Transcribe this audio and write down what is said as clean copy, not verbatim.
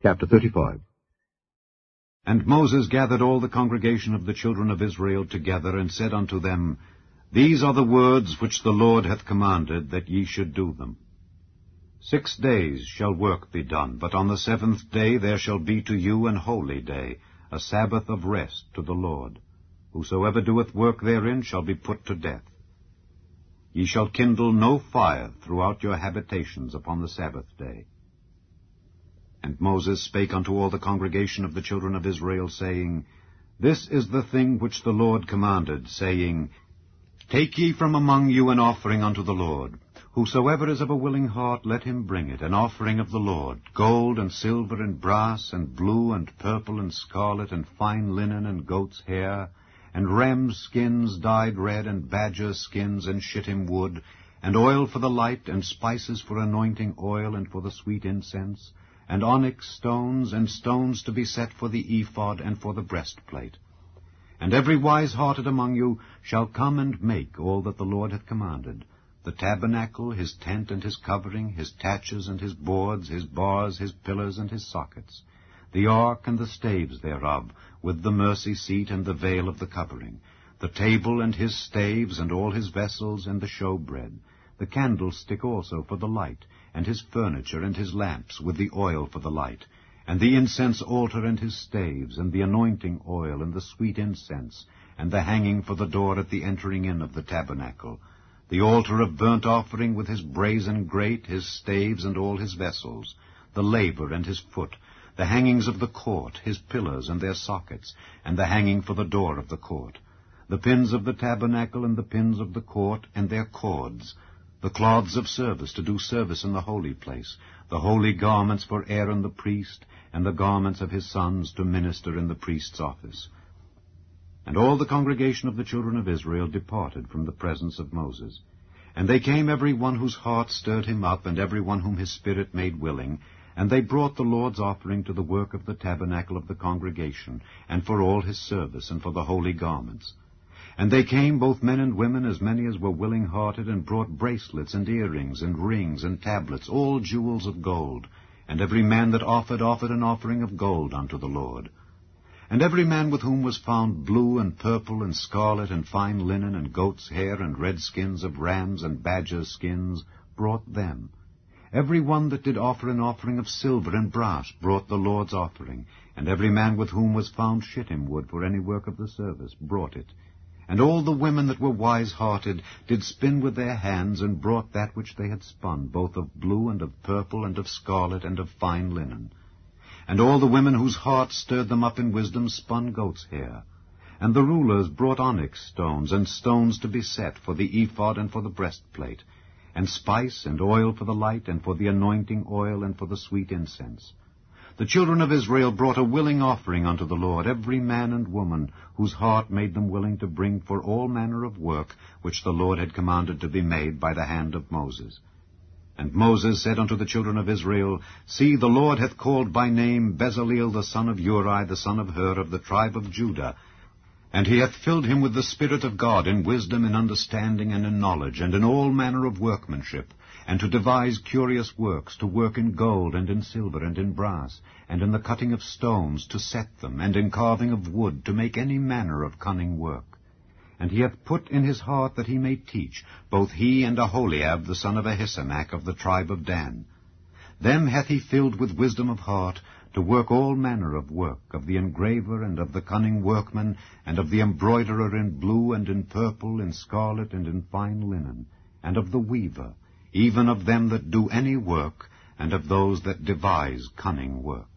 Chapter 35. And Moses gathered all the congregation of the children of Israel together, and said unto them, These are the words which the Lord hath commanded, that ye should do them. 6 days shall work be done, but on the 7th day there shall be to you an holy day, a Sabbath of rest to the Lord. Whosoever doeth work therein shall be put to death. Ye shall kindle no fire throughout your habitations upon the Sabbath day. And Moses spake unto all the congregation of the children of Israel, saying, This is the thing which the Lord commanded, saying, Take ye from among you an offering unto the Lord. Whosoever is of a willing heart, let him bring it, an offering of the Lord, gold and silver and brass and blue and purple and scarlet and fine linen and goat's hair, and rams' skins dyed red, and badger skins and shittim wood, and oil for the light, and spices for anointing oil and for the sweet incense, and onyx stones, and stones to be set for the ephod and for the breastplate. And every wise-hearted among you shall come and make all that the Lord hath commanded, the tabernacle, his tent and his covering, his taches and his boards, his bars, his pillars and his sockets, the ark and the staves thereof, with the mercy seat and the veil of the covering, the table and his staves, and all his vessels, and the showbread, the candlestick also for the light, and his furniture and his lamps, with the oil for the light, and the incense altar and his staves, and the anointing oil, and the sweet incense, and the hanging for the door at the entering in of the tabernacle, the altar of burnt offering with his brazen grate, his staves, and all his vessels, the laver and his foot, the hangings of the court, his pillars and their sockets, and the hanging for the door of the court, the pins of the tabernacle and the pins of the court, and their cords, the cloths of service to do service in the holy place, the holy garments for Aaron the priest, and the garments of his sons to minister in the priest's office. And all the congregation of the children of Israel departed from the presence of Moses. And they came every one whose heart stirred him up, and every one whom his spirit made willing, and they brought the Lord's offering to the work of the tabernacle of the congregation, and for all his service, and for the holy garments. And they came, both men and women, as many as were willing-hearted, and brought bracelets and earrings and rings and tablets, all jewels of gold. And every man that offered an offering of gold unto the Lord. And every man with whom was found blue and purple and scarlet and fine linen and goat's hair and red skins of rams and badger skins brought them. Every one that did offer an offering of silver and brass brought the Lord's offering. And every man with whom was found shittim wood for any work of the service brought it. And all the women that were wise-hearted did spin with their hands, and brought that which they had spun, both of blue and of purple and of scarlet and of fine linen. And all the women whose hearts stirred them up in wisdom spun goat's hair. And the rulers brought onyx stones, and stones to be set for the ephod and for the breastplate, and spice and oil for the light, and for the anointing oil, and for the sweet incense. The children of Israel brought a willing offering unto the Lord, every man and woman, whose heart made them willing to bring for all manner of work, which the Lord had commanded to be made by the hand of Moses. And Moses said unto the children of Israel, See, the Lord hath called by name Bezaleel the son of Uri, the son of Hur, of the tribe of Judah, and he hath filled him with the Spirit of God, in wisdom, in understanding, and in knowledge, and in all manner of workmanship, and to devise curious works, to work in gold, and in silver, and in brass, and in the cutting of stones, to set them, and in carving of wood, to make any manner of cunning work. And he hath put in his heart that he may teach, both he and Aholiab the son of Ahisamach of the tribe of Dan. Them hath he filled with wisdom of heart, to work all manner of work, of the engraver, and of the cunning workman, and of the embroiderer in blue, and in purple, in scarlet, and in fine linen, and of the weaver, even of them that do any work, and of those that devise cunning work.